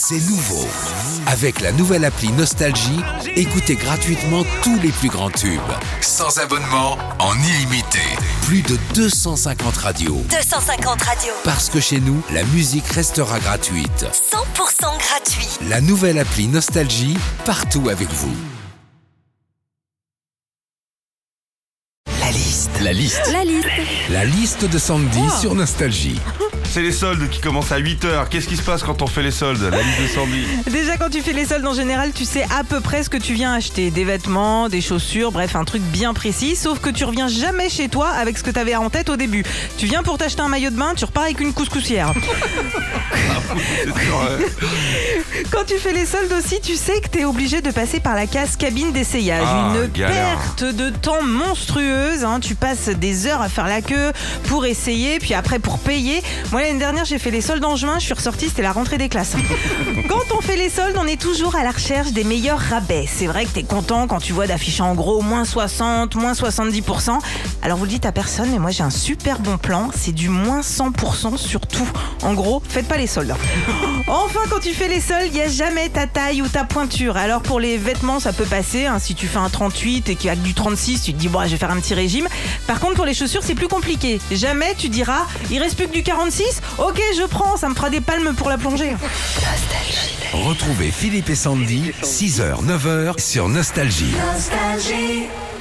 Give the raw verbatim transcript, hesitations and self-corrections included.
C'est nouveau. Avec la nouvelle appli Nostalgie, écoutez gratuitement tous les plus grands tubes. Sans abonnement, en illimité. Plus de deux cent cinquante radios. deux cent cinquante radios. Parce que chez nous, la musique restera gratuite. cent pour cent gratuit. La nouvelle appli Nostalgie, partout avec vous. La liste. La liste. La liste. La liste de Sandy Wow. sur Nostalgie. C'est les soldes qui commencent à huit heures. Qu'est-ce qui se passe quand on fait les soldes? La liste de Sandy. Déjà, quand tu fais les soldes en général, tu sais à peu près ce que tu viens acheter. Des vêtements, des chaussures, bref, un truc bien précis. Sauf que tu reviens jamais chez toi avec ce que tu avais en tête au début. Tu viens pour t'acheter un maillot de bain, tu repars avec une couscoussière. C'est sûr, ouais. Quand tu fais les soldes aussi, tu sais que tu es obligé de passer par la case cabine d'essayage. Ah, Une galère. perte de temps monstrueuse. Hein. Tu passes des heures à faire la queue pour essayer, puis après pour payer. Moi, l'année dernière, j'ai fait les soldes en juin. Je suis ressortie, c'était la rentrée des classes. Quand on fait les soldes, on est toujours à la recherche des meilleurs rabais. C'est vrai que tu es content quand tu vois d'afficher en gros moins soixante, moins soixante-dix pour cent. Alors, vous le dites à personne, mais moi, j'ai un super bon plan. C'est du moins cent pour cent sur tout. En gros, faites pas les soldes. Enfin, quand tu fais les soldes, il n'y a jamais ta taille ou ta pointure. Alors pour les vêtements, ça peut passer. Hein. Si tu fais un trente-huit et qu'il y a que du trente-six, tu te dis bon, je vais faire un petit régime. Par contre, pour les chaussures, c'est plus compliqué. Jamais tu diras, il reste plus que du quarante-six. Ok, je prends, ça me fera des palmes pour la plongée. Retrouvez Philippe et Sandy, six heures, neuf heures sur Nostalgie. Nostalgie.